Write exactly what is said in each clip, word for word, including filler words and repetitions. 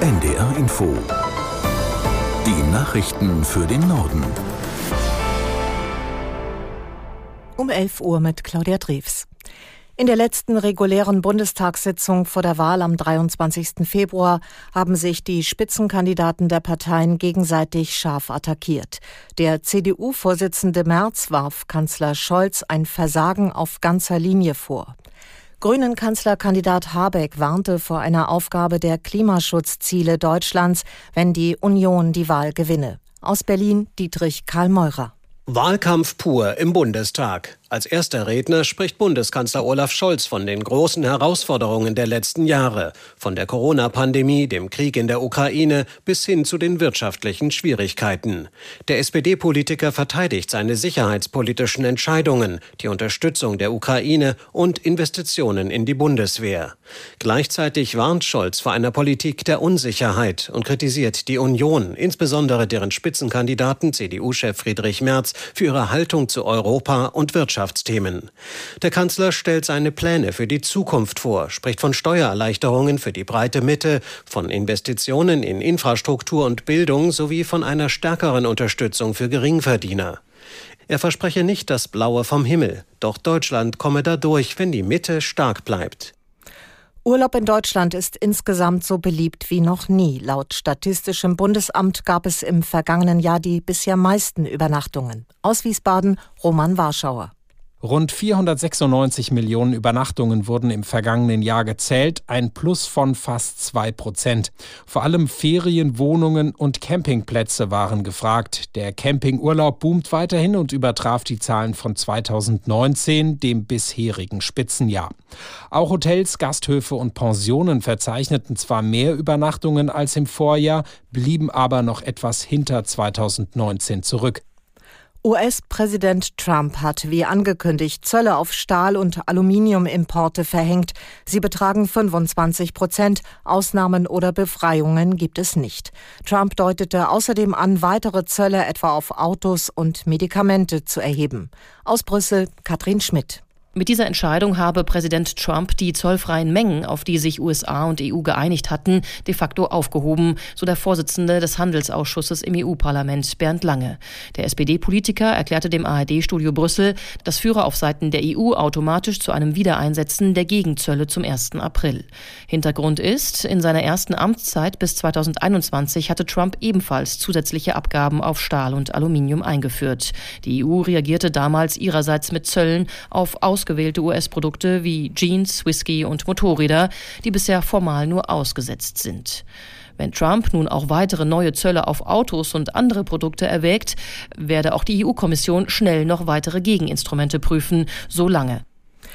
N D R Info. Die Nachrichten für den Norden. Um elf Uhr mit Claudia Drews. In der letzten regulären Bundestagssitzung vor der Wahl am dreiundzwanzigsten Februar haben sich die Spitzenkandidaten der Parteien gegenseitig scharf attackiert. Der C D U-Vorsitzende Merz warf Kanzler Scholz ein Versagen auf ganzer Linie vor. Grünen-Kanzlerkandidat Habeck warnte vor einer Aufgabe der Klimaschutzziele Deutschlands, wenn die Union die Wahl gewinne. Aus Berlin Dietrich Karl Meurer. Wahlkampf pur im Bundestag. Als erster Redner spricht Bundeskanzler Olaf Scholz von den großen Herausforderungen der letzten Jahre, von der Corona-Pandemie, dem Krieg in der Ukraine bis hin zu den wirtschaftlichen Schwierigkeiten. Der S P D-Politiker verteidigt seine sicherheitspolitischen Entscheidungen, die Unterstützung der Ukraine und Investitionen in die Bundeswehr. Gleichzeitig warnt Scholz vor einer Politik der Unsicherheit und kritisiert die Union, insbesondere deren Spitzenkandidaten C D U-Chef Friedrich Merz, für ihre Haltung zu Europa und Wirtschaftsthemen. Der Kanzler stellt seine Pläne für die Zukunft vor, spricht von Steuererleichterungen für die breite Mitte, von Investitionen in Infrastruktur und Bildung sowie von einer stärkeren Unterstützung für Geringverdiener. Er verspreche nicht das Blaue vom Himmel, doch Deutschland komme dadurch, wenn die Mitte stark bleibt. Urlaub in Deutschland ist insgesamt so beliebt wie noch nie. Laut Statistischem Bundesamt gab es im vergangenen Jahr die bisher meisten Übernachtungen. Aus Wiesbaden Roman Warschauer. Rund vierhundertsechsundneunzig Millionen Übernachtungen wurden im vergangenen Jahr gezählt, ein Plus von fast zwei Prozent. Vor allem Ferienwohnungen und Campingplätze waren gefragt. Der Campingurlaub boomt weiterhin und übertraf die Zahlen von zweitausendneunzehn, dem bisherigen Spitzenjahr. Auch Hotels, Gasthöfe und Pensionen verzeichneten zwar mehr Übernachtungen als im Vorjahr, blieben aber noch etwas hinter zweitausendneunzehn zurück. U S-Präsident Trump hat wie angekündigt Zölle auf Stahl- und Aluminiumimporte verhängt. Sie betragen fünfundzwanzig Prozent. Ausnahmen oder Befreiungen gibt es nicht. Trump deutete außerdem an, weitere Zölle etwa auf Autos und Medikamente zu erheben. Aus Brüssel Katrin Schmidt. Mit dieser Entscheidung habe Präsident Trump die zollfreien Mengen, auf die sich U S A und E U geeinigt hatten, de facto aufgehoben, so der Vorsitzende des Handelsausschusses im E U-Parlament Bernd Lange. Der S P D-Politiker erklärte dem A R D-Studio Brüssel, das führe auf Seiten der E U automatisch zu einem Wiedereinsetzen der Gegenzölle zum ersten April. Hintergrund ist, in seiner ersten Amtszeit bis zweitausendeinundzwanzig hatte Trump ebenfalls zusätzliche Abgaben auf Stahl und Aluminium eingeführt. Die E U reagierte damals ihrerseits mit Zöllen auf aus ausgewählte U S-Produkte wie Jeans, Whisky und Motorräder, die bisher formal nur ausgesetzt sind. Wenn Trump nun auch weitere neue Zölle auf Autos und andere Produkte erwägt, werde auch die E U-Kommission schnell noch weitere Gegeninstrumente prüfen, so Lange.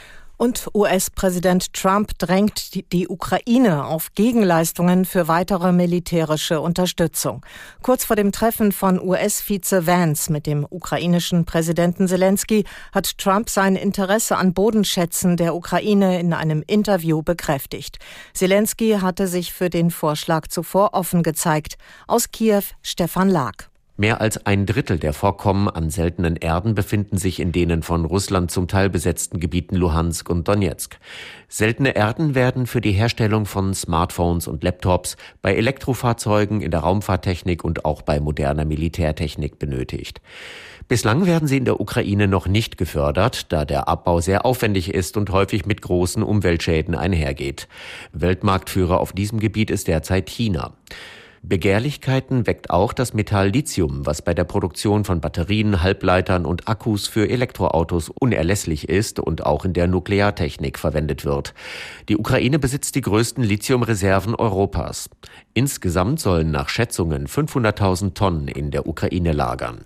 Und U S-Präsident Trump drängt die Ukraine auf Gegenleistungen für weitere militärische Unterstützung. Kurz vor dem Treffen von U S-Vize Vance mit dem ukrainischen Präsidenten Zelensky hat Trump sein Interesse an Bodenschätzen der Ukraine in einem Interview bekräftigt. Zelensky hatte sich für den Vorschlag zuvor offen gezeigt. Aus Kiew Stefan Lag. Mehr als ein Drittel der Vorkommen an seltenen Erden befinden sich in denen von Russland zum Teil besetzten Gebieten Luhansk und Donetsk. Seltene Erden werden für die Herstellung von Smartphones und Laptops, bei Elektrofahrzeugen, in der Raumfahrttechnik und auch bei moderner Militärtechnik benötigt. Bislang werden sie in der Ukraine noch nicht gefördert, da der Abbau sehr aufwendig ist und häufig mit großen Umweltschäden einhergeht. Weltmarktführer auf diesem Gebiet ist derzeit China. Begehrlichkeiten weckt auch das Metall Lithium, was bei der Produktion von Batterien, Halbleitern und Akkus für Elektroautos unerlässlich ist und auch in der Nukleartechnik verwendet wird. Die Ukraine besitzt die größten Lithiumreserven Europas. Insgesamt sollen nach Schätzungen fünfhunderttausend Tonnen in der Ukraine lagern.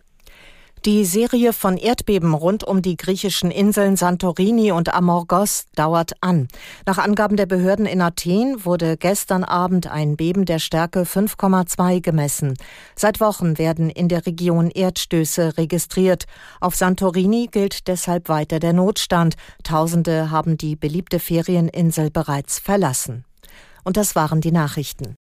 Die Serie von Erdbeben rund um die griechischen Inseln Santorini und Amorgos dauert an. Nach Angaben der Behörden in Athen wurde gestern Abend ein Beben der Stärke fünf Komma zwei gemessen. Seit Wochen werden in der Region Erdstöße registriert. Auf Santorini gilt deshalb weiter der Notstand. Tausende haben die beliebte Ferieninsel bereits verlassen. Und das waren die Nachrichten.